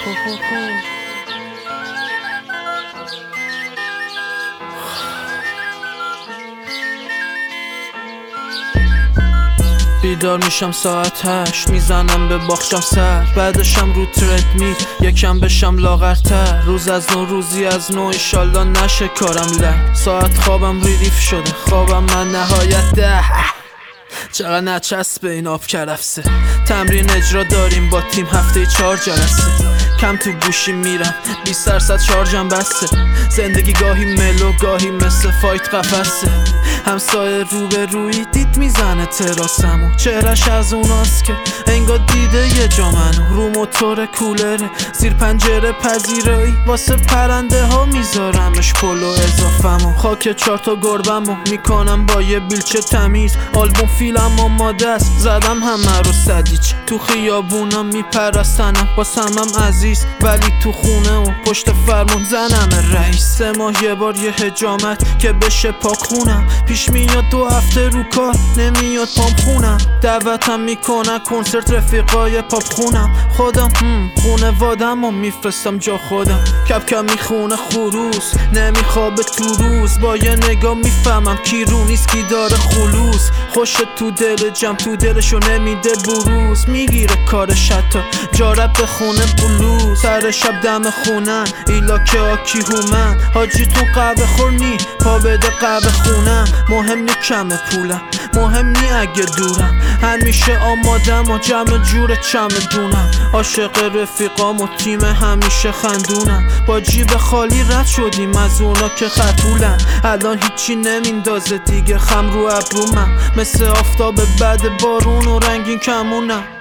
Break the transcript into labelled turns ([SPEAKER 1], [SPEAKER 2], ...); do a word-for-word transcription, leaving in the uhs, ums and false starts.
[SPEAKER 1] بیدار میشم ساعت هشت، میزنم به باخشم سر، بعدشم رو ترد میل یکم بشم لاغرتر. روز از نو روزی از نو، ایشالله نشه کارم لنگ. ساعت خوابم ریلیف شده، خوابم من نهایت ده. چقدر نچسبه این آب کرفسه. تمرین اجرا داریم با تیم هفته چهار جلسه. کم تو گوشی میرم، بیست درصد شارژم بسته. زندگی گاهی ملو گاهی مثل فایت قفسه. همسایه رو به روی دید میزنه تراسمو، چهرش از اوناست که انگار دیده یه جا منو. رو موتور کولره زیر پنجره پذیرایی، واسه پرنده ها میذارمش پلو اضافمو. خاک چهار تا گربمو میکنم با یه بیلچه تمیز. آلبوم فیلم آماده است، زدم همه رو سدیچ. تو خیابونا میپرستنم واسمم عزیز، ولی تو خونه و پشت فرمون زنم رئیس. سه ماه یه بار یه حجامت که بشه پاک خونم. پیش میاد دو هفته رو کار نمیاد پام خونم. دعوتم میکنن کنسرت رفیقای پاپ خونم. خودم هم خونه وادم و میفرستم جا خودم. کپ کم میخونه خروس نمیخوابه تو روز. با یه نگاه میفهمم کی رو نیست کی داره خلوص. خوش تو دل جمع تو دلشو نمیده بروز. میگیره کارش حتی جارب به خونه بلوز. سر شب دم خونن ایلاکه آکی هومن. حاجیتون قهوه خور نی پا بده قهوه خونم. مهم نی کم پولم، مهم نی اگه دورم. همیشه آمادم و جمع جور چم دونم. عاشق رفیقام و تیم همیشه خندونم. با جیب خالی رد شدیم از اونا که خطولن. الان هیچی نمیندازه دیگه خم رو ابرومم. مثل آفتاب بعد بارون و رنگین کمونم.